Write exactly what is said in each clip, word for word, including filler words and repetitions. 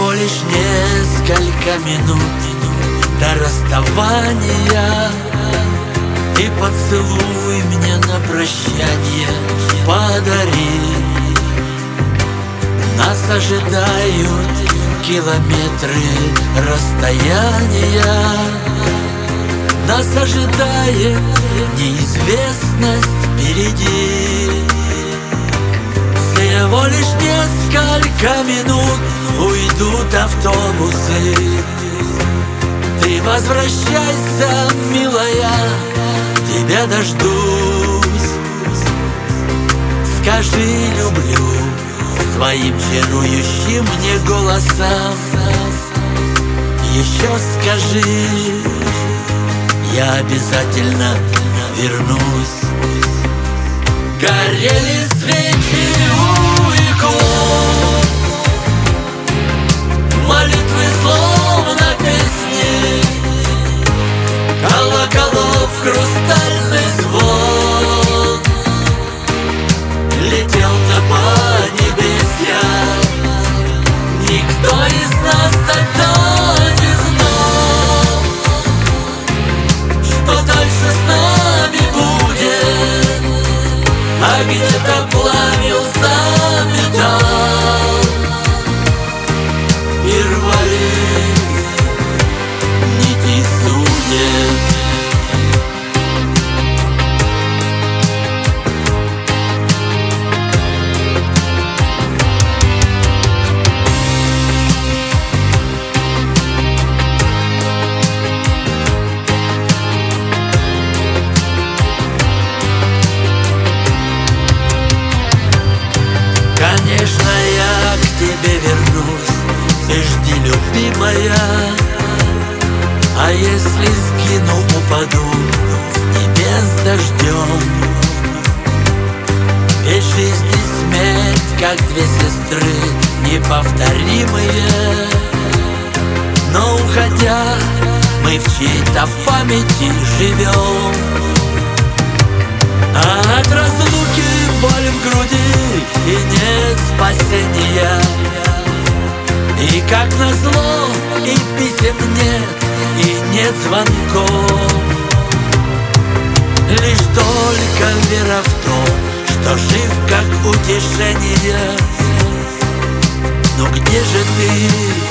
Всего лишь несколько минут до расставания, и поцелуй мне на прощание подари. Нас ожидают километры расстояния, нас ожидает неизвестность впереди. Всего лишь несколько минут уйдут автобусы. Ты возвращайся, милая, тебя дождусь. Скажи «люблю» своим чарующим мне голосом. Еще скажи, я обязательно вернусь. Горели свечи у икон, молитвы словно песни, колоколов хрустальный звон летел на небесья. Никто из нас тогда не знал, что дальше с нами будет, а где-то плавился металл, и рвались нити судеб. Конечно, я к тебе вернусь, ты жди, любимая. А если сгину, упаду с небес дождем. Ведь жизнь и смерть, как две сестры неповторимые. Но уходя, мы в чьей-то памяти живем. А от разлуки боль в груди, и нет спасения. И как назло, и писем нет, и нет звонков. Лишь только вера в то, что жив как утешение. Ну где же ты?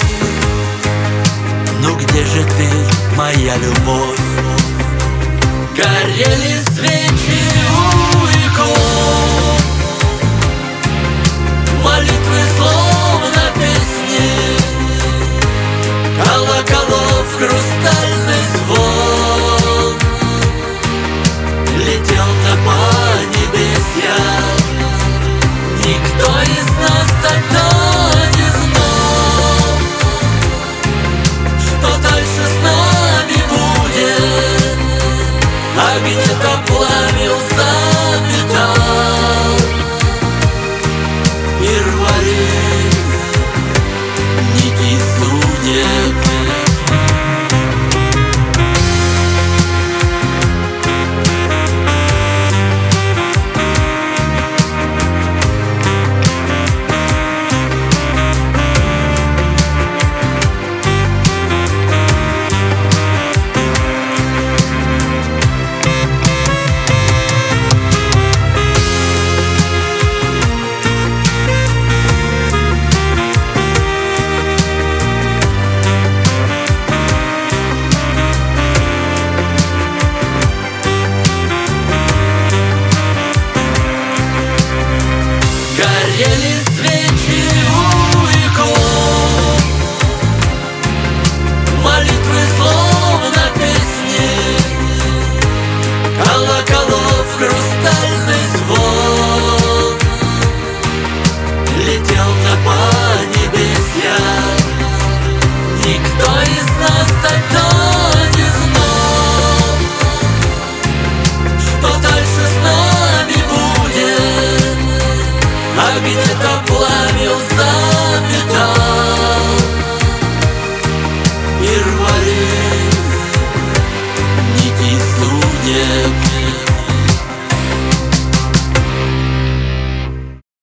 Ну где же ты, моя любовь? Горели свечи у икон, молитвы словно песни, колоколов хрустальный звон летел на небесья. Никто из нас тогда не знал, что дальше с нами будет, а где-то